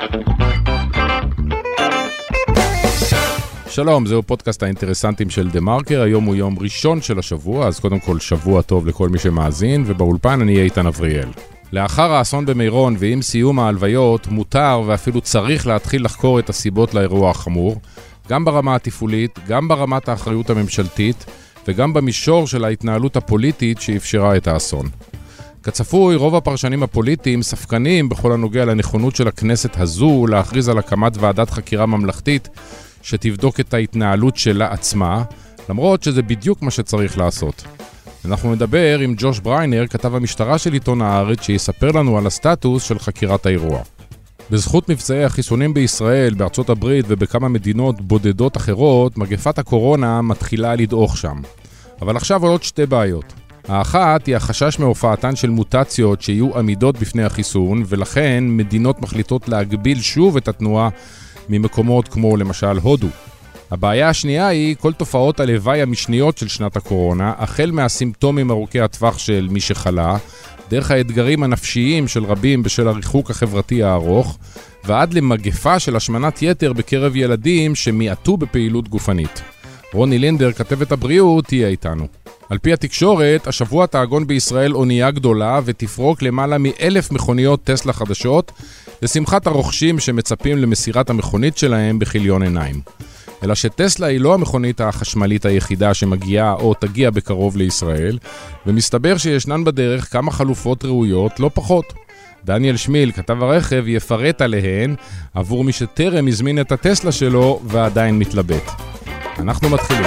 שלום, זהו פודקאסט האינטרסנטים של דה מרקר, היום הוא יום ראשון של השבוע, אז קודם כל שבוע טוב לכל מי שמאזין, ובאולפן אני איתן אבריאל. לאחר האסון במירון ועם סיום ההלוויות, מותר ואפילו צריך להתחיל לחקור את הסיבות לאירוע החמור, גם ברמה התפעולית, גם ברמת האחריות הממשלתית, וגם במישור של ההתנהלות הפוליטית שאפשרה את האסון. כצפוי, רוב הפרשנים הפוליטיים ספקנים בכל הנוגע לנכונות של הכנסת הזו להכריז על הקמת ועדת חקירה ממלכתית שתבדוק את ההתנהלות שלה עצמה, למרות שזה בדיוק מה שצריך לעשות. אנחנו נדבר עם ג'וש בריינר, כתב המשטרה של עיתון הארץ, שיספר לנו על הסטטוס של חקירת האירוע. בזכות מבצעי החיסונים בישראל, בארצות הברית ובכמה מדינות בודדות אחרות, מגפת הקורונה מתחילה לדעוך שם. אבל עכשיו עולות שתי בעיות. האחת היא החשש מהופעתן של מוטציות שיהיו עמידות בפני החיסון, ולכן מדינות מחליטות להגביל שוב את התנועה ממקומות כמו למשל הודו. הבעיה השנייה היא כל תופעות הלוואי המשניות של שנת הקורונה, החל מהסימפטומים ארוכי הטווח של מי שחלה, דרך האתגרים הנפשיים של רבים בשל הריחוק החברתי הארוך, ועד למגפה של השמנת יתר בקרב ילדים שמיעטו בפעילות גופנית. רוני לינדר, כתבת הבריאות, תהיה איתנו. על פי התקשורת, השבוע תאגון בישראל אונייה גדולה ותפרוק למעלה מ1,000 מכוניות טסלה חדשות, לשמחת הרוכשים שמצפים למסירת המכונית שלהם בכיליון עיניים. אלא שטסלה היא לא המכונית החשמלית היחידה שמגיעה או תגיע בקרוב לישראל, ומסתבר שישנן בדרך כמה חלופות ראויות לא פחות. דניאל שמיל, כתב הרכב, יפרט עליהן עבור מי שטרם הזמין את הטסלה שלו ועדיין מתלבט. אנחנו מתחילים.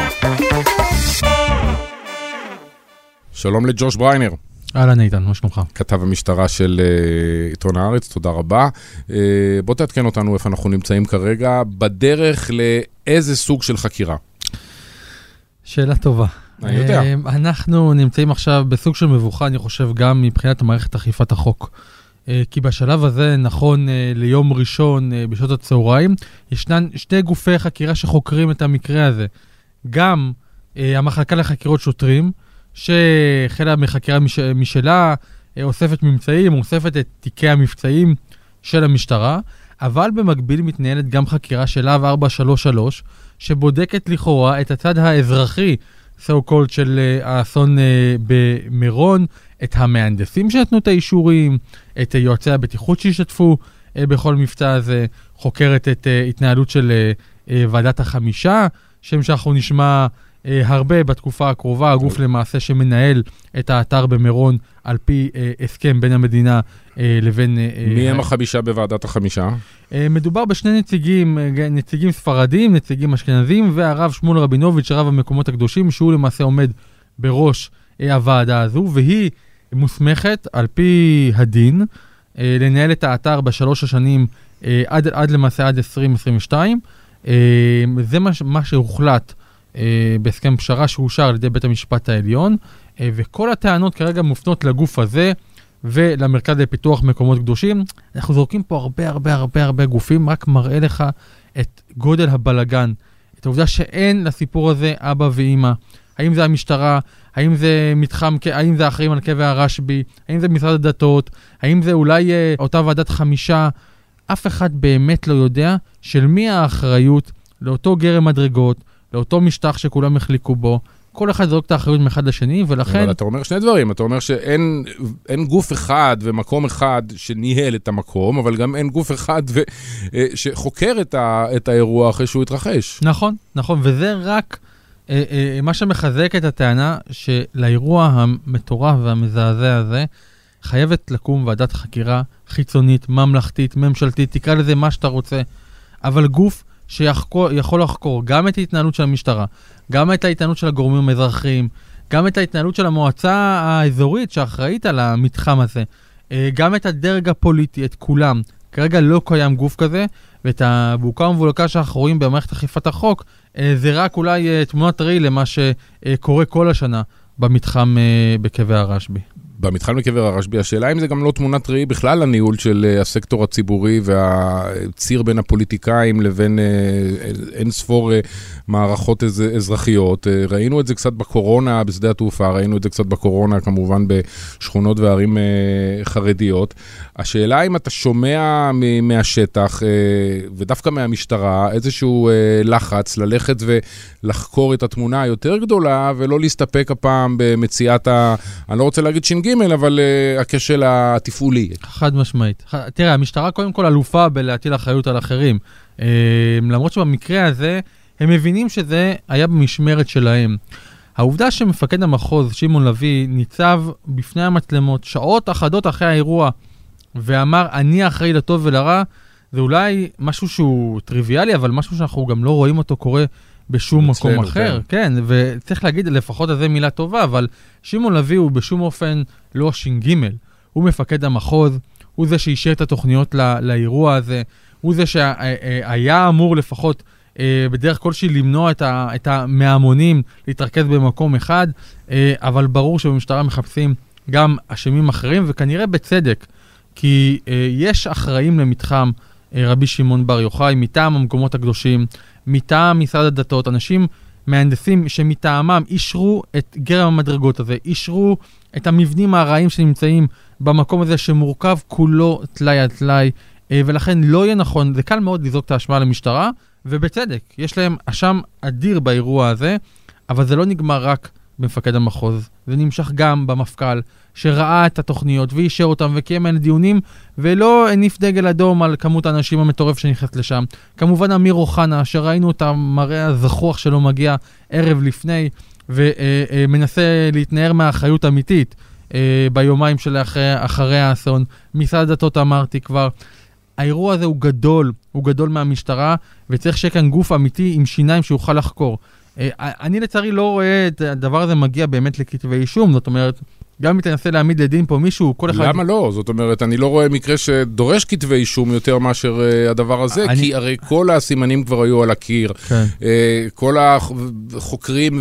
שלום לג'וש בריינר. אהלן איתן, מה שלומך? כתב המשטרה של עיתון הארץ, תודה רבה. בוא תעדכן אותנו איפה אנחנו נמצאים כרגע, בדרך לאיזה סוג של חקירה? שאלה טובה. אני יודע. אנחנו נמצאים עכשיו בסוג של מבוכה, אני חושב, גם מבחינת מערכת אכיפת החוק. כי בשלב הזה, נכון ליום ראשון בשעות הצהריים, ישנן שני גופי חקירה שחוקרים את המקרה הזה. גם המחלקה לחקירות שוטרים, שחלה מחקירה משלה, אוספת ממצאים, אוספת את תיקי המבצעים של המשטרה, אבל במקביל מתנהלת גם חקירה של להב 433, שבודקת לכאורה את הצד האזרחי, so called של האסון במירון, את המהנדסים שנתנו את האישורים, את יועצי הבטיחות שהשתתפו בכל מבצע הזה, חוקרת את התנהלות של ועדת החמישה, שם שאנחנו נשמע הרבה בתקופה הקרובה, הגוף למעשה שמנהל את האתר במירון על פי הסכם בין המדינה לבין... מי הם החמישה בוועדת החמישה? מדובר בשני נציגים ספרדים, נציגים אשכנזים, והרב שמואל רבינוביץ', רב המקומות הקדושים, שהוא למעשה עומד בראש הוועדה הזו, והיא מוסמכת על פי הדין לנהל את האתר בשלוש השנים עד למעשה עד 2022. זה מה שהוחלט בהסכם פשרה שאושר על ידי בית המשפט העליון, וכל הטענות כרגע מופנות לגוף הזה ולמרכז לפיתוח מקומות קדושים. אנחנו זורקים פה הרבה גופים, רק מראה לך את גודל הבלגן, את העובדה שאין לסיפור הזה אבא ואמא. האם זה המשטרה, האם זה האם זה האחראים על קבר הרשב"י, האם זה משרד הדתות, האם זה אולי אותה ועדת חמישה. אף אחד באמת לא יודע של מי האחריות לאותו גרם מדרגות, לאותו משטח שכולם החליקו בו. כל אחד זורק את האחריות מאחד לשני, ולכן... אבל אתה אומר שני דברים. אתה אומר שאין גוף אחד ומקום אחד שניהל את המקום, אבל גם אין גוף אחד שחוקר את האירוע אחרי שהוא התרחש. נכון, וזה רק מה שמחזק את הטענה שלאירוע המטורף והמזעזע הזה חייבת לקום ועדת חקירה חיצונית, ממלכתית, ממשלתית, תקרא לזה מה שאתה רוצה, אבל גוף שיכול לחקור גם את ההתנהלות של המשטרה, גם את ההתנהלות של הגורמים האזרחיים, גם את ההתנהלות של המועצה האזורית שאחראית על המתחם הזה, גם את הדרג הפוליטי, את כולם. כרגע לא קיים גוף כזה, ואת הבוקה ומבולקה שאנחנו רואים במערכת אכיפת החוק, זה רק אולי תמונת ראי למה שקורה כל השנה במתחם בקבר הרשב"י. במתחם לקבר הרשב"י, השאלה אם זה גם לא תמונת ראי בכלל הניהול של הסקטור הציבורי והציר בין הפוליטיקאים לבין אין ספור מערכות אזרחיות. ראינו את זה קצת בקורונה בשדה התעופה, ראינו את זה קצת בקורונה כמובן בשכונות וערים חרדיות. השאלה אם אתה שומע מהשטח ודווקא מהמשטרה איזשהו לחץ ללכת ולחקור את התמונה היותר גדולה ולא להסתפק הפעם במציאת אני לא רוצה להגיד ש"ג, אבל הכשל התפעולי. חד משמעית. תראה, המשטרה קודם כל אלופה בלהטיל אחריות על אחרים. למרות שבמקרה הזה, הם מבינים שזה היה במשמרת שלהם. העובדה שמפקד המחוז, שמעון לוי, ניצב בפני המצלמות שעות אחדות אחרי האירוע, ואמר, אני אחראי לטוב ולרע, זה אולי משהו שהוא טריוויאלי, אבל משהו שאנחנו גם לא רואים אותו קורה בשום מקום אחר, כן, וצריך להגיד לפחות על זה מילה טובה, אבל שמעון לוי הוא בשום אופן לא ש"ג, הוא מפקד המחוז, הוא זה שאישר את התוכניות לאירוע הזה, הוא זה שהיה אמור לפחות בדרך כלשהי למנוע את המהמונים להתרכז במקום אחד, אבל ברור שבמשטרה מחפשים גם אשמים אחרים, וכנראה בצדק, כי יש אחראים למתחם רבי שמעון בר יוחאי, מטעם המקומות הקדושים, מטעם משרד הדתות, אנשים מהנדסים שמטעמם אישרו את גרם המדרגות הזה, אישרו את המבנים הרעים שנמצאים במקום הזה שמורכב כולו תלאי על תלאי, ולכן לא יהיה נכון, זה קל מאוד לזרוק את האשמה למשטרה, ובצדק, יש להם אשם אדיר באירוע הזה, אבל זה לא נגמר רק במפקד המחוז, זה נמשך גם במפכ"ל, שראה את התוכניות ואישר אותם וקיים מהן דיונים, ולא הניף דגל אדום על כמות האנשים המטורף שנכנסת לשם. כמובן אמיר אוחנה, שראינו את המראה הזכוח שלו מגיע ערב לפני, ומנסה להתנער מהאחריות אמיתית ביומיים של אחרי האסון. משרד הדתות אמרתי כבר, האירוע הזה הוא גדול מהמשטרה, וצריך שיהיה כאן גוף אמיתי עם שיניים שיוכל לחקור. אני לצערי לא רואה את הדבר הזה מגיע באמת לכתבי אישום, זאת אומרת, גם אם תנסה להעמיד לדין פה מישהו, כל אחד... למה לא? זאת אומרת, אני לא רואה מקרה שדורש כתבי אישום יותר מאשר הדבר הזה, כי הרי כל הסימנים כבר היו על הקיר, כל החוקרים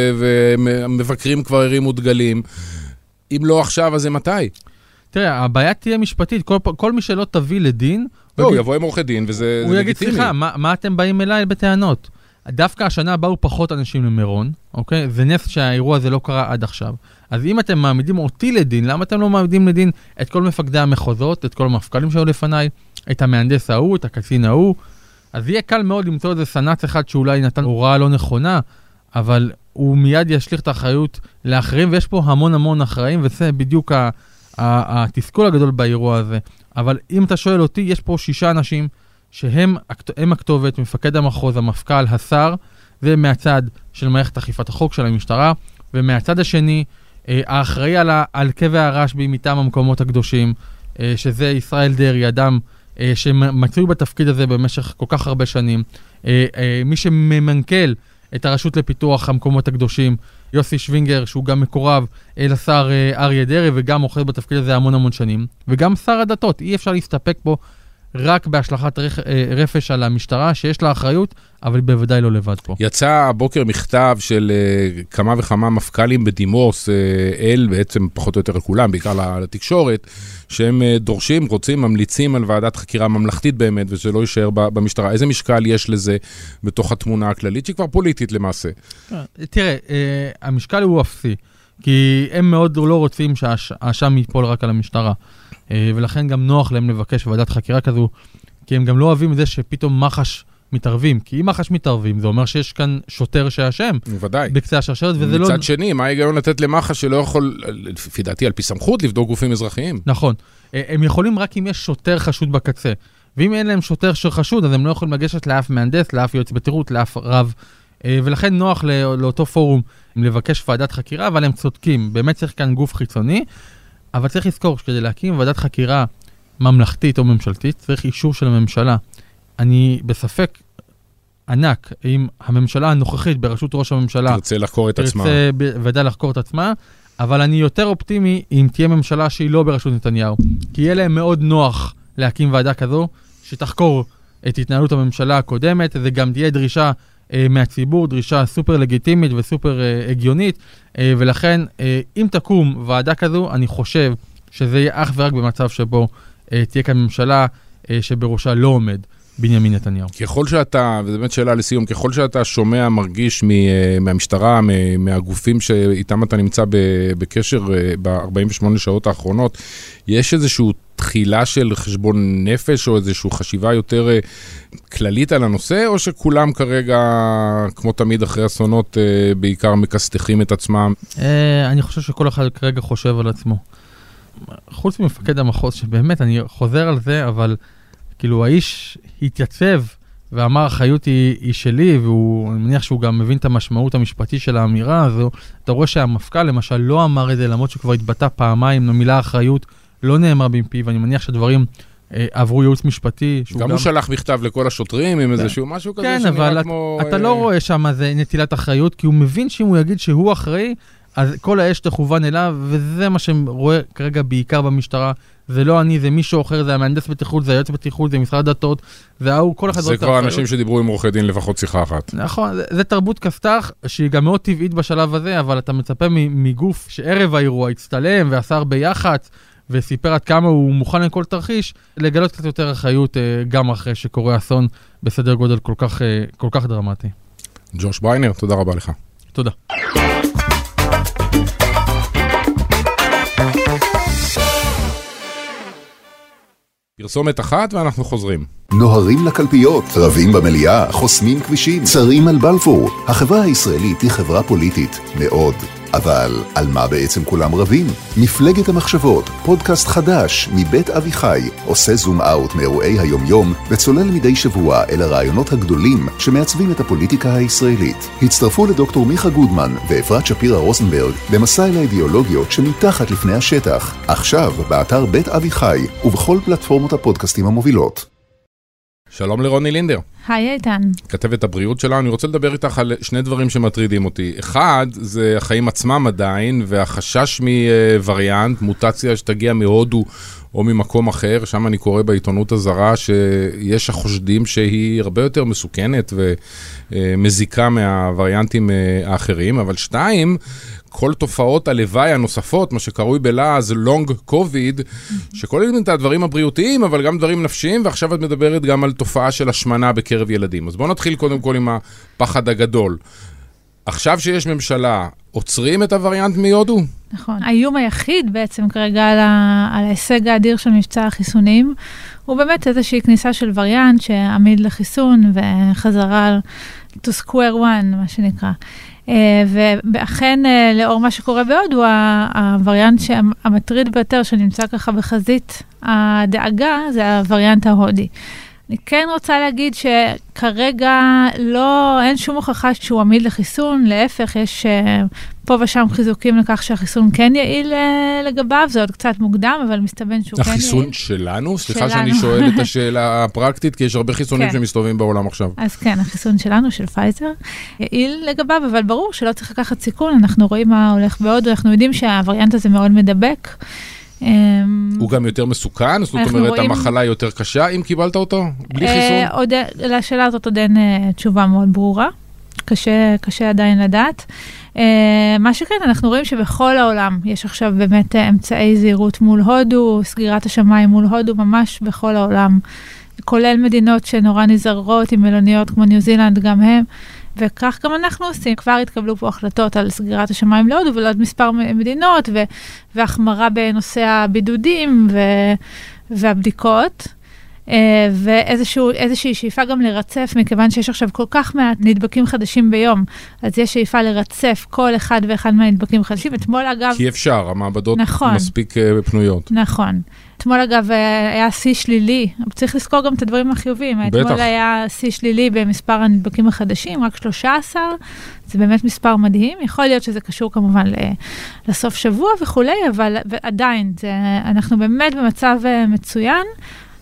ומבקרים כבר הרימו דגלים, אם לא עכשיו, אז זה מתי? תראה, הבעיה תהיה משפטית, כל מי שלא תביא לדין... לא, הוא יבוא עם עורכי דין, וזה לגיטימי. הוא יגיד, סליחה, מה אתם באים אליי בטענות? דווקא השנה באו פחות אנשים למירון, אוקיי? זה נס שהאירוע הזה לא קרה עד עכשיו. אז אם אתם מעמידים אותי לדין, למה אתם לא מעמידים לדין את כל מפקדי המחוזות, את כל המפכ"לים שהיו לפניי, את המהנדס ההוא, את הקצין ההוא? אז יהיה קל מאוד למצוא איזה סנץ אחד שאולי נתן הוראה לא נכונה, אבל הוא מיד ישליך את האחריות לאחרים, ויש פה המון אחראים, וזה בדיוק התסכול הגדול באירוע הזה. אבל אם אתה שואל אותי, יש פה 6 אנשים שהם הכתובת, מפקד המחוז, המפכ"ל, השר, ומהצד של מערכת אכיפת החוק של המשטרה, ומהצד השני, האחראי על קבר הרשב"י מטעם המקומות הקדושים, שזה ישראל דרעי, אדם שמצוי בתפקיד הזה במשך כל כך הרבה שנים, מי שממנכ"ל את הרשות לפיתוח המקומות הקדושים, יוסי שווינגר, שהוא גם מקורב לשר אריה דרעי, וגם אוחז בתפקיד הזה המון שנים, וגם שר הדתות, אי אפשר להסתפק בו, רק בהשלכת רפש על המשטרה, שיש לה אחריות, אבל בוודאי לא לבד פה. יצא הבוקר מכתב של כמה וכמה מפכ"לים בדימוס, בעצם פחות או יותר לכולם, בעיקר לתקשורת, שהם דורשים, רוצים, ממליצים על ועדת חקירה ממלכתית באמת, ושלא יישאר במשטרה. איזה משקל יש לזה בתוך התמונה הכללית, שהיא כבר פוליטית למעשה? תראה, המשקל הוא אפסי, כי הם מאוד לא רוצים שהאשם ייפול רק על המשטרה. ולכן גם נוח להם לבקש ועדת חקירה כזו, כי הם גם לא אוהבים את זה שפתאום מח"ש מתערבים, כי אם מח"ש מתערבים, זה אומר שיש כאן שוטר שאשם. ודאי. בקצה השרשרת, וזה לא... מצד שני, מה ההיגיון לתת למח"ש שלא יכול, לפי דעתי, על פי סמכות, לבדוק גופים אזרחיים? נכון. הם יכולים רק אם יש שוטר חשוד בקצה. ואם אין להם שוטר שחשוד, אז הם לא יכולים לגשת לאף מהנדס, לאף יועץ בטירות, לאף רב. ולכן נוח לאותו פורום לבקש ועדת חקירה, אבל הם צודקים. באמת צריך כאן גוף חיצוני, אבל צריך לזכור שכדי להקים ועדת חקירה ממלכתית או ממשלתית, צריך אישור של הממשלה. אני בספק ענק אם הממשלה הנוכחית בראשות ראש הממשלה תרצה לחקור את עצמה. תרצה בוודאי לחקור את עצמה, אבל אני יותר אופטימי אם תהיה ממשלה שהיא לא בראשות נתניהו. כי יהיה להם מאוד נוח להקים ועדה כזו, שתחקור את התנהלות הממשלה הקודמת, זה גם תהיה דרישה מהציבור, דרישה סופר לגיטימית וסופר הגיונית, ולכן אם תקום ועדה כזו, אני חושב שזה יהיה אך ורק במצב שבו תהיה כאן ממשלה שבראשה לא עומד בנימין נתניהו. ככל שאתה, וזו באמת שאלה לסיום, ככל שאתה שומע, מרגיש מהמשטרה, מהגופים שאיתם אתה נמצא בקשר ב-48 שעות האחרונות, יש איזשהו תחילה של חשבון נפש, או איזשהו חשיבה יותר כללית על הנושא, או שכולם כרגע, כמו תמיד אחרי אסונות, בעיקר מקסתחים את עצמם? אני חושב שכל אחד כרגע חושב על עצמו. חוץ ממפקד המחוז, שבאמת אני חוזר על זה, אבל כאילו האיש התייצב ואמר, החיות היא שלי, ואני מניח שהוא גם מבין את המשמעות המשפטי של האמירה הזו. אתה רואה שהמפכ"ל למשל לא אמר את זה, למרות שכבר התבטא פעמיים, המילה אחריות לא נאמר במפי, ואני מניח שדברים עברו ייעוץ משפטי. גם הוא שלח מכתב לכל השוטרים עם איזשהו משהו כזה שנראה כמו... כן, אבל אתה לא רואה שם זה נטילת אחריות, כי הוא מבין שאם הוא יגיד שהוא אחראי, אז כל האש תכוון אליו, וזה מה שרואה כרגע בעיקר במשטרה. זה לא אני, זה מישהו אחר, זה המהנדס בטיחות, זה היועץ בטיחות, זה משרד הדתות, זה כל אחד... זה כבר אנשים שדיברו עם עורכי דין לפחות שיחה אחת. נכון, זה תרבות כסת"ח, שהיא גם מאוד טבעית בשלב הזה, אבל אתה מצפה מגוף שערב האירוע הצטלם ועשה הרבה יח"צ, וסיפר עד כמה הוא מוכן לכל תרחיש, לגלות קצת יותר אחריות גם אחרי שקורה אסון בסדר גודל כל כך דרמטי. ג'וש בריינר, תודה רבה לך. תודה. פרסומת אחת ואנחנו חוזרים. נוהרים לקלפיות, רבים במליאה, חוסמים כבישים, צרים על בלפור. החברה הישראלית היא חברה פוליטית מאוד. אבל על מה בעצם כולם רבים? מפלגת המחשבות, פודקאסט חדש מבית אביחי, עושה זום אאוט מאירועי היום-יום וצולל מדי שבוע אל הרעיונות הגדולים שמעצבים את הפוליטיקה הישראלית. הצטרפו לדוקטור מיכה גודמן ואפרת שפירה רוזנברג במסע אל האידיאולוגיות שמתחת לפני השטח. עכשיו באתר בית אביחי ובכל פלטפורמות הפודקאסטים המובילות. שלום לרוני לינדר. היי איתן. כתבת הבריאות שלנו, אני רוצה לדבר איתך על שני דברים שמטרידים אותי. אחד, זה החיים עצמם עדיין, והחשש מווריאנט, מוטציה שתגיע מהודו או ממקום אחר, שם אני קורא בעיתונות הזרה שיש החושדים שהיא הרבה יותר מסוכנת ומזיקה מהווריאנטים האחרים, אבל שתיים, כל תופעות הלוואי הנוספות, מה שקרוי בלעז לונג קוביד, שכוללים את הדברים הבריאותיים, אבל גם דברים נפשיים, ועכשיו את מדברת גם על תופעה של השמנה בקרב ילדים. אז בואו נתחיל קודם כל עם הפחד הגדול. עכשיו שיש ממשלה, עוצרים את הווריאנט מיודו? נכון. האיום היחיד בעצם כרגע על ההישג האדיר של מבצע החיסונים, הוא באמת איזושהי כניסה של וריאנט שעמיד לחיסון, וחזרה to square one, מה שנקרא. ואכן, לאור מה שקורה בהודו, הווריאנט המטריד ביותר שנמצא ככה בחזית הדאגה, זה הווריאנט ההודי. אני כן רוצה להגיד שכרגע אין שום הוכחה שהוא עמיד לחיסון, להפך, יש פה ושם חיזוקים לכך שהחיסון כן יעיל לגביו, זה עוד קצת מוקדם, אבל מסתמן שהוא כן יעיל. החיסון שלנו? סליחה שאני שואל את השאלה הפרקטית, כי יש הרבה חיסונים שמסתובבים בעולם עכשיו. אז כן, החיסון שלנו, של פייזר, יעיל לגביו, אבל ברור שלא צריך לקחת סיכון, אנחנו רואים מה הולך בהודו, אנחנו יודעים שהווריאנט הזה מאוד מדבק. הוא גם יותר מסוכן? זאת אומרת, המחלה היא יותר קשה אם קיבלת אותו? בלי חיסון? לשאלה הזאת עוד אין תשובה מאוד ברורה. קשה עדיין לדעת. מה שכן, אנחנו רואים שבכל העולם יש עכשיו באמת אמצעי זהירות מול הודו, סגירת השמיים מול הודו, ממש בכל העולם. כולל מדינות שנורא נזהרות עם מלוניות כמו ניו זילנד, גם הם. וכך גם אנחנו עושים. כבר התקבלו פה החלטות על סגירת השמיים להודו ולעוד מספר מדינות, והחמרה בנושא הבידודים והבדיקות, ואיזושהי שאיפה גם לרצף, מכיוון שיש עכשיו כל כך מעט נדבקים חדשים ביום, אז יש שאיפה לרצף כל אחד ואחד מהנדבקים חדשים. אתמול אגב... כי אפשר, המעבדות מספיק פנויות. נכון. אתמול אגב היה שיא שלילי, צריך לזכור גם את הדברים החיוביים. אתמול היה שיא שלילי במספר הנדבקים החדשים, רק 13, זה באמת מספר מדהים. יכול להיות שזה קשור כמובן לסוף שבוע וכולי, אבל עדיין, אנחנו באמת במצב מצוין.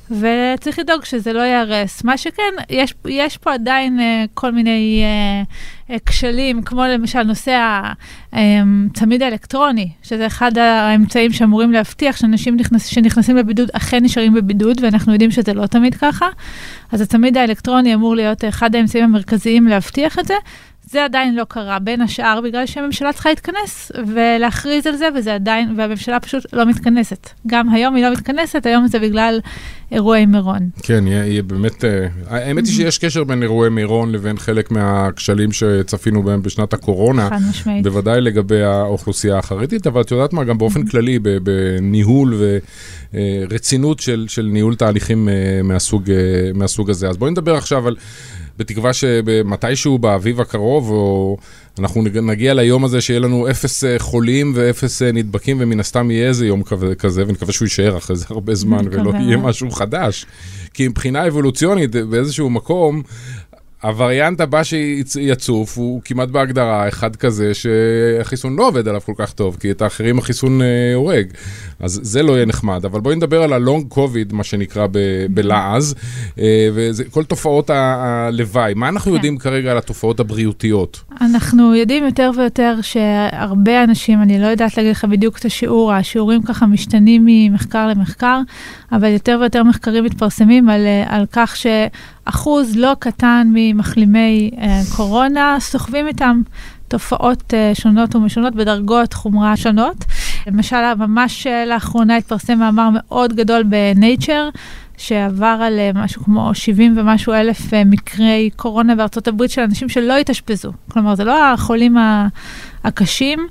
וצריך לדאוג שזה לא יהרס. מה שכן, יש פה עדיין כל מיני כשלים, כמו למשל נושא הצמיד האלקטרוני, שזה אחד האמצעים שאמורים להבטיח שאנשים שנכנסים לבידוד אכן נשארים בבידוד, ואנחנו יודעים שזה לא תמיד ככה. אז הצמיד האלקטרוני אמור להיות אחד האמצעים המרכזיים להבטיח את זה. זה עדיין לא קרה, בין השאר, בגלל שהממשלה צריכה להתכנס ולהכריז על זה, וזה עדיין, והממשלה פשוט לא מתכנסת. גם היום היא לא מתכנסת, היום זה בגלל אירועי מירון. כן, יהיה באמת, האמת היא שיש קשר בין אירועי מירון לבין חלק מהכשלים שצפינו בהם בשנת הקורונה. חד משמעית. בוודאי לגבי האוכלוסייה החרדית, אבל את יודעת מה, גם באופן כללי, בניהול ורצינות של ניהול תהליכים מהסוג הזה. אז בואי נדבר עכשיו על בתקווה שמתישהו באביב הקרוב, או אנחנו נגיע ליום הזה שיהיה לנו 0 חולים ו0 נדבקים, ומן הסתם יהיה איזה יום כזה, ונקווה שהוא יישאר אחרי זה הרבה זמן, ולא יהיה משהו חדש. כי מבחינה אבולוציונית, באיזשהו מקום, הווריאנט הבא שיצוף הוא כמעט בהגדרה אחד כזה שהחיסון לא עובד עליו כל כך טוב, כי את האחרים החיסון הורג. אז זה לא יהיה נחמד. אבל בואי נדבר על הלונג קוביד, מה שנקרא בלעז, וכל תופעות הלוואי. מה אנחנו יודעים כרגע על התופעות הבריאותיות? אנחנו יודעים יותר ויותר שהרבה אנשים, אני לא יודעת להגיד לך בדיוק את השיעורים ככה משתנים ממחקר למחקר, אבל יותר ויותר מחקרים מתפרסמים על כך שאחוז לא קטן ממחלימי קורונה סוחבים איתם תופעות שונות ומשונות בדרגות חומרה שונות. למשל, ממש לאחרונה התפרסם מאמר מאוד גדול ב-Nature, שעבר על משהו כמו 70 ומשהו אלף מקרי קורונה בארצות הברית של אנשים שלא התאשפזו. כלומר, זה לא החולים הקשים,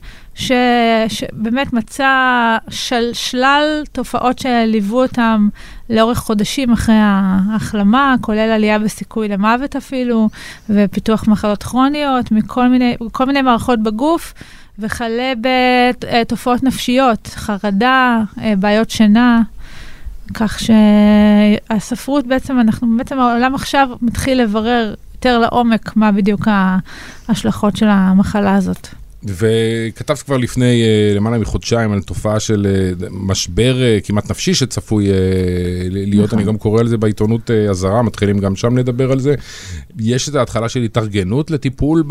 שבאמת מצא שלל תופעות שליוו אותם לאורך חודשים אחרי ההחלמה, כולל עלייה בסיכוי למוות אפילו, ופיתוח מחלות כרוניות, מכל מיני מערכות בגוף, וכלה בתופעות נפשיות, חרדה, בעיות שינה, כך שהספרות בעצם, העולם עכשיו מתחיל לברר יותר לעומק מה בדיוק ההשלכות של המחלה הזאת. וכתבת כבר לפני למעלה מחודשיים על תופעה של משבר כמעט נפשי שצפוי להיות, אני גם קורא על זה בעיתונות הזרה, מתחילים גם שם לדבר על זה. יש את ההתחלה של התארגנות לטיפול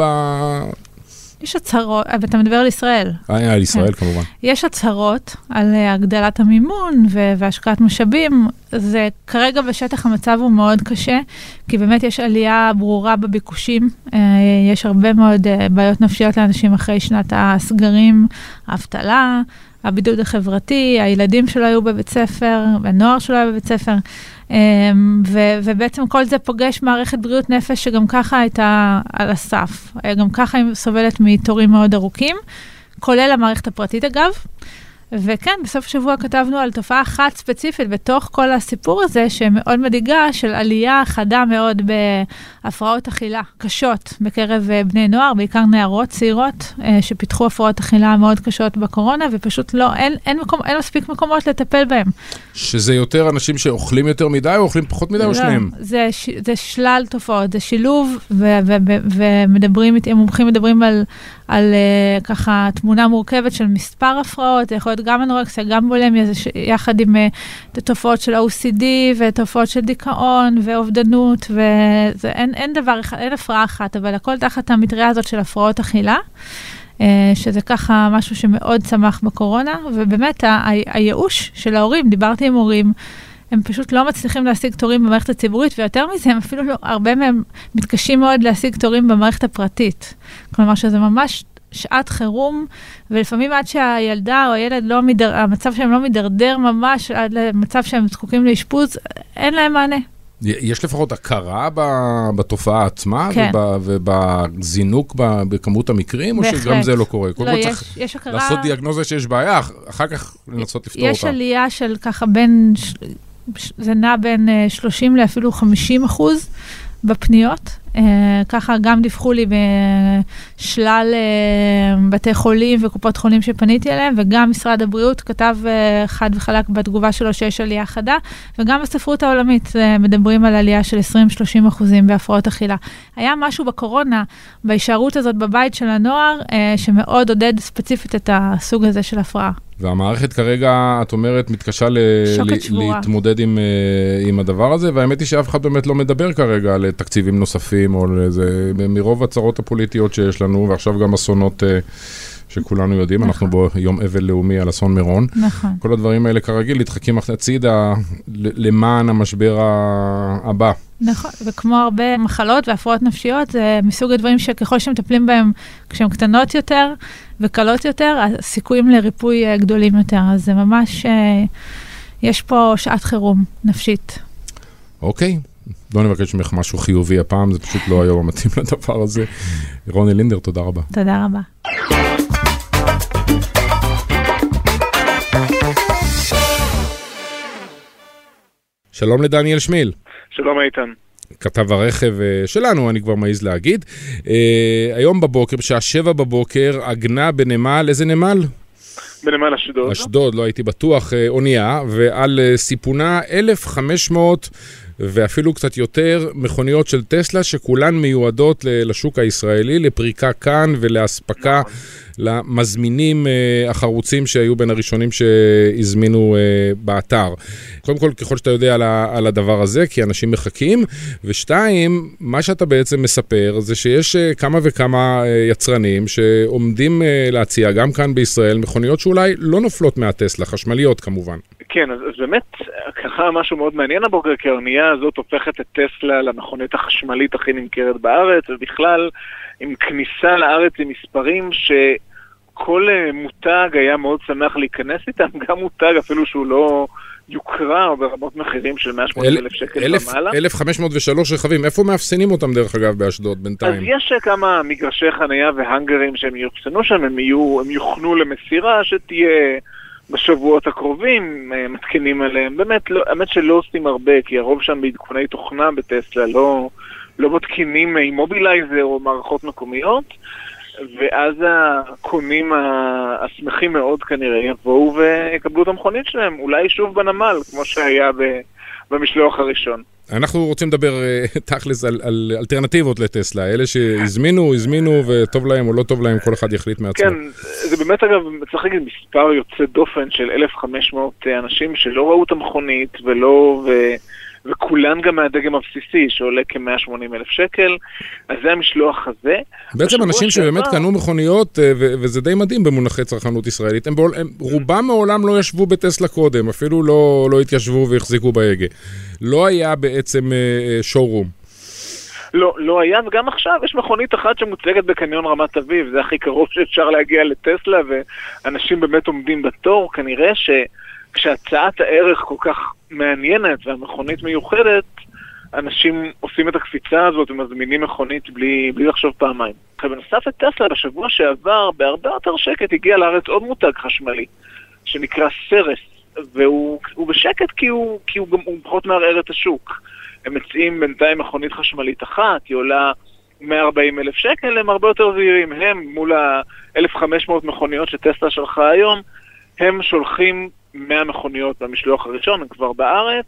יש הצהרות, ואתה מדבר על ישראל. על ישראל כמובן. יש הצהרות על הגדלת המימון והשקעת משאבים. זה כרגע בשטח המצב הוא מאוד קשה, כי באמת יש עלייה ברורה בביקושים. יש הרבה מאוד בעיות נפשיות לאנשים אחרי שנת הסגרים, האבטלה, הבידוד החברתי, הילדים שלו היו בבית ספר, הנוער שלו היה בבית ספר. ובעצם כל זה פוגש מערכת בריאות נפש שגם ככה הייתה על הסף. גם ככה היא סובלת מתורים מאוד ארוכים, כולל המערכת הפרטית אגב. וכן, בסוף השבוע כתבנו על תופעה אחת ספציפית בתוך כל הסיפור הזה, שמאוד מדאיגה, של עלייה חדה מאוד בהפרעות אכילה קשות בקרב בני נוער, בעיקר נערות צעירות, שפיתחו הפרעות אכילה מאוד קשות בקורונה, ופשוט לא, אין מספיק מקומות לטפל בהם. שזה יותר אנשים שאוכלים יותר מדי, או אוכלים פחות מדי, או שניהם? זה שלל תופעות, זה שילוב, ומדברים, מומחים מדברים על ככה תמונה מורכבת של מספר הפרעות, זה יכול להיות גם אנורקסיה, גם בולמיה, יחד עם תופעות של OCD ותופעות של דיכאון ואובדנות, ואין דבר אחד, אין הפרעה אחת, אבל הכל תחת המטריה הזאת של הפרעות אכילה, שזה ככה משהו שמאוד צמח בקורונה, ובאמת הייאוש של ההורים, דיברתי עם הורים, הם פשוט לא מצליחים להשיג תורים במערכת הציבורית, ויותר מזה, הם אפילו לא, הרבה מהם מתקשים מאוד להשיג תורים במערכת הפרטית. כלומר שזה ממש שעת חירום, ולפעמים עד שהילדה או הילד לא המצב שהם לא מדרדר ממש, עד למצב שהם זקוקים לאשפוז, אין להם מענה. יש לפחות הכרה בתופעה עצמה, כן. ובזינוק בכמות המקרים, או שגם זה לא קורה? לא, יש הכרה... לעשות דיאגנוזה שיש בעיה, אחר כך לנסות לפתור אותה. יש עלייה של ככה זה נע בין 30 לאפילו 50% בפניות. ככה גם דיווחו לי בשלל בתי חולים וקופות חולים שפניתי אליהם, וגם משרד הבריאות כתב חד וחלק בתגובה שלו שיש עלייה חדה, וגם בספרות העולמית מדברים על עלייה של 20-30% בהפרעות אכילה. היה משהו בקורונה, בהישארות הזאת בבית של הנוער, שמאוד עודד ספציפית את הסוג הזה של הפרעה. והמערכת כרגע, את אומרת, מתקשה להתמודד עם הדבר הזה, והאמת היא שאף אחד באמת לא מדבר כרגע על תקציבים נוספים, או לזה, מרוב הצרות הפוליטיות שיש לנו, ועכשיו גם אסונות שכולנו יודעים, אנחנו ביום אבל לאומי על אסון מירון. נכון. כל הדברים האלה כרגיל, להתחכים הצידה למען המשבר הבא. נכון, וכמו הרבה מחלות והפרעות נפשיות, זה מסוג הדברים שככל שמטפלים בהם כשהן קטנות יותר וקלות יותר, הסיכויים לריפוי גדולים יותר. אז זה ממש, יש פה שעת חירום נפשית. אוקיי. לא נבקש ממך משהו חיובי הפעם, זה פשוט לא היום המתאים לדבר הזה. רוני לינדר, תודה רבה. תודה רבה. שלום לדניאל שמיל. שלום איתן. כתב הרכב שלנו, אני כבר מעיז להגיד. היום בבוקר, בשעה 7 בבוקר, עגנה בנמל, איזה נמל? בנמל אשדוד. אשדוד, לא הייתי בטוח, אונייה, ועל סיפונה 1,500 ואפילו קצת יותר מכוניות של טסלה, שכולן מיועדות לשוק הישראלי, לפריקה כאן ולהספקה למזמינים החרוצים שהיו בין הראשונים שהזמינו באתר. קודם כל, ככל שאתה יודע על הדבר הזה, כי אנשים מחכים, ושתיים, מה שאתה בעצם מספר, זה שיש כמה וכמה יצרנים שעומדים להציע, גם כאן בישראל, מכוניות שאולי לא נופלות מהטסלה, חשמליות כמובן. כן, אז באמת, ככה משהו מאוד מעניין הבוקר, כי האונייה הזאת הופכת את טסלה למכונית החשמלית הכי נמכרת בארץ, ובכלל עם כניסה לארץ עם מספרים שכל מותג היה מאוד שמח להיכנס איתם, גם מותג אפילו שהוא לא יוקרה או ברמות מחירים של 180,000 שקל ומעלה. 1,503 רכבים, איפה מאפסנים אותם דרך אגב באשדוד בינתיים? אז יש כמה מגרשי חנייה והנגרים שהם יופסנו שם, הם יוכנו למסירה שתהיה בשבועות הקרובים, מתקינים עליהם. באמת, האמת שלא עושים הרבה, כי הרוב שם בעדכוני תוכנה בטסלה, לא מתקינים אימובילייזר או מערכות מקומיות, ואז הקונים השמחים מאוד כנראה יבואו ויקבלו את המכונית שלהם, אולי שוב בנמל, כמו שהיה במשלוח הראשון. אנחנו רוצים לדבר תכלס על אלטרנטיבות לטסלה, אלה שהזמינו וטוב להם או לא טוב להם, כל אחד יחליט מעצמו. כן, זה באמת אגב, צריך להגיד מספר יוצא דופן של 1,500 אנשים שלא ראו את המכונית וכולן גם מהדגם הבסיסי שעולה כ-180,000 שקל, אז זה המשלוח הזה. בעצם אנשים שבאמת קנו מכוניות, וזה די מדהים במונחי צרכנות ישראלית, הם רובם מעולם לא ישבו בטסלה קודם, אפילו לא התיישבו והחזיקו בהגה. לא היה בעצם שואורום. לא היה, וגם עכשיו יש מכונית אחת שמוצגת בקניון רמת אביב, זה הכי קרוב שאפשר להגיע לטסלה, ואנשים באמת עומדים בתור, כנראה כשהצעת הערך כל כך מעניינת והמכונית מיוחדת, אנשים עושים את הקפיצה הזאת ומזמינים מכונית בלי לחשוב פעמיים. בנוסף לטסלה, בשבוע שעבר, בהרבה יותר שקט, הגיע לארץ עוד מותג חשמלי, שנקרא סרס, והוא בשקט כי הוא פחות מערער את השוק. הם מציעים בינתיים מכונית חשמלית אחת, היא עולה 140,000 שקל, הם הרבה יותר זהירים. הם מול ה-1,500 מכוניות שטסלה שלחה היום, הם שולחים 100 מכוניות במשלוח הראשון, הם כבר בארץ,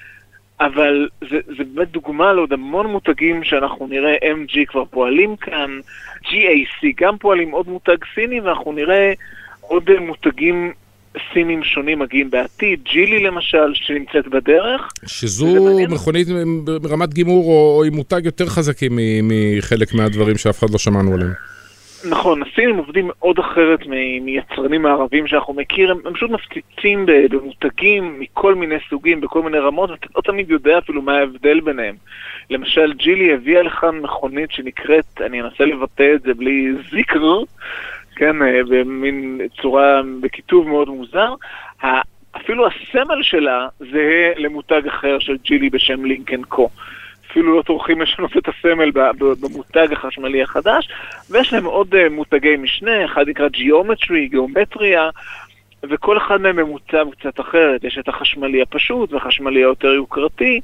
אבל זה באמת דוגמה לעוד המון מותגים שאנחנו נראה. MG כבר פועלים כאן, GAC גם פועלים, עוד מותג סיני, ואנחנו נראה עוד מותגים סינים שונים מגיעים בעתיד, ג'ילי למשל, שנמצאת בדרך. שזו מכונית ברמת גימור או עם מותג יותר חזקים מחלק מהדברים שאף אחד לא שמענו עליהם. נכון, הסינים עובדים מאוד אחרת מיצרנים הערבים שאנחנו מכירים, הם פשוט מפציצים במותגים מכל מיני סוגים, בכל מיני רמות, ואתה לא תמיד יודע אפילו מה ההבדל ביניהם. למשל, ג'ילי הביאה לכאן מכונית שנקראת, אני אנסה לבטא את זה בלי זיקר, כן, במין צורה, בכיתוב מאוד מוזר, אפילו הסמל שלה זהה למותג אחר של ג'ילי בשם לינקן קו. אפילו לא טורחים לשנות את הסמל במותג החשמלי החדש, ויש להם עוד מותגי משנה, אחד נקרא גיאומטריה, וכל אחד מהם ממוצב קצת אחרת. יש את החשמלי הפשוט והחשמלי היותר יוקרתי,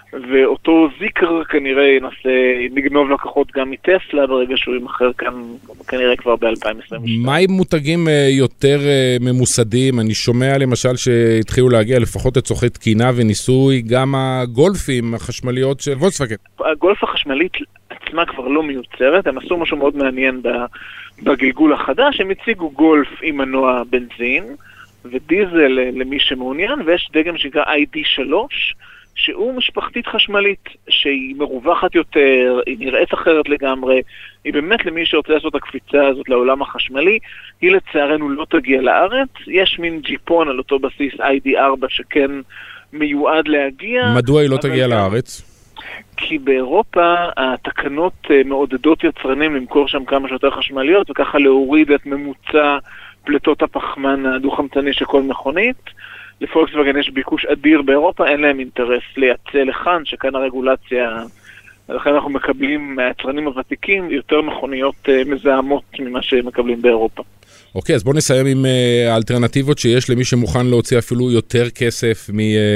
ואותו זיקר כנראה נגנוב לקוחות גם מטסלה ברגע שהוא ימחר כאן כנראה כבר ב-2022. מה עם מותגים יותר ממוסדים? אני שומע למשל שהתחילו להגיע לפחות לצורכי תקינה וניסוי, גם הגולפים החשמליות של וולקסווגן. הגולף החשמלית עצמה כבר לא מיוצרת, הם עשו משהו מאוד מעניין בגלגול החדש, הם הציגו גולף עם מנוע בנזין, ודיזל למי שמעוניין, ויש דגם שנקרא ID3, שהוא משפחתית חשמלית, שהיא מרווחת יותר, היא נראית אחרת לגמרי, היא באמת למי שרוצה לעשות את הקפיצה הזאת לעולם החשמלי, היא לצערנו לא תגיע לארץ, יש מין ג'יפון על אותו בסיס ID4 שכן מיועד להגיע. מדוע היא לא תגיע לארץ? כי באירופה התקנות מעודדות יצרנים למכור שם כמה שיותר חשמליות, וככה להוריד את ממוצע פלטות הפחמן הדו-חמצני של כל מכונית. לפולקסווגן יש ביקוש אדיר באירופה, אין להם אינטרס לייצא לכאן, שכאן הרגולציה, לכן אנחנו מקבלים מהיצרנים הוותיקים יותר מכוניות מזהמות ממה שמקבלים באירופה. אוקיי, אז בוא נסיים עם האלטרנטיבות שיש למי שמוכן להוציא אפילו יותר כסף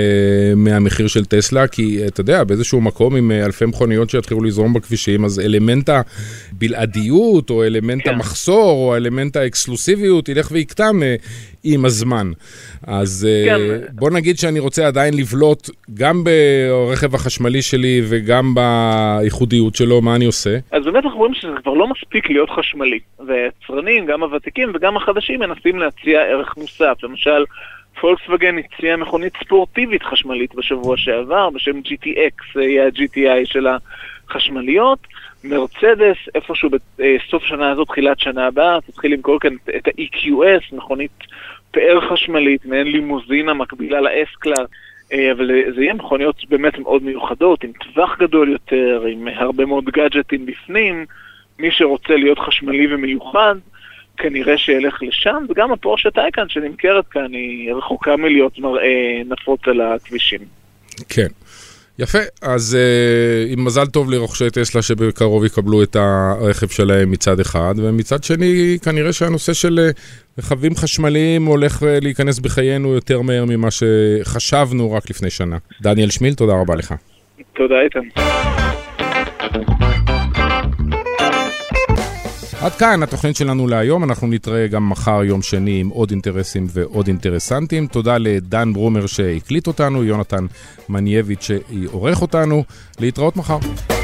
מהמחיר של טסלה, כי אתה יודע, באיזשהו מקום עם אלפי מכוניות שיתחילו לזרום בכבישים, אז אלמנט הבלעדיות, או אלמנט המחסור, או אלמנט האקסקלוסיביות, ילך ויקטם עם הזמן. אז בוא נגיד שאני רוצה עדיין לבלוט גם ברכב החשמלי שלי וגם בייחודיות שלו, מה אני עושה? אז באמת אנחנו רואים שזה כבר לא מספיק להיות חשמלי, ויצרנים, גם הוותיקים וגם החדשים מנסים להציע ערך מוסף. למשל, פולקסווגן הציע מכונית ספורטיבית חשמלית בשבוע שעבר, בשם GTX, יהיה ה-GTI של החשמליות. מרצדס, איפשהו בסוף שנה הזאת, תחילת שנה הבאה, תתחיל למכור כאן את ה-EQS, מכונית פאר חשמלית, מעין לימוזינה מקבילה ל-S-Class, אבל זה יהיה מכוניות באמת מאוד מיוחדות, עם טווח גדול יותר, עם הרבה מאוד גאדג'טים בפנים. מי שרוצה להיות חשמלי ומיוחד, כנראה שילך לשם, וגם הפורשה טייקן שנמכרת כאן היא רחוקה מלהיות מראה נפוץ על הכבישים. כן. יפה, אז עם מזל טוב לרוכשי טסלה שבקרוב יקבלו את הרכב שלהם מצד אחד, ומצד שני כנראה שהנושא של רכבים חשמליים הולך להיכנס בחיינו יותר מהר ממה שחשבנו רק לפני שנה. דניאל שמיל, תודה רבה לך. תודה איתן. עד כאן התוכנית שלנו להיום, אנחנו נתראה גם מחר יום שני עם עוד אינטרסים ועוד אינטרסנטים. תודה לדן ברומר שהקליט אותנו, יונתן מנייביץ' שעורך אותנו, להתראות מחר.